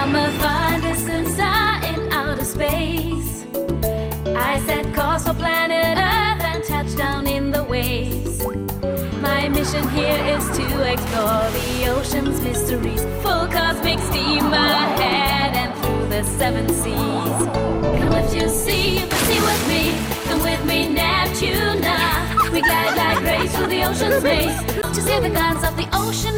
I'm a far distance star in outer space. I set course for planet Earth and touch down in the waves. My mission here is to explore the ocean's mysteries. Full cosmic steam ahead and through the seven seas. Come if you see with me. Come with me, Neptune. We glide like rays through the ocean's maze to see the gods of the ocean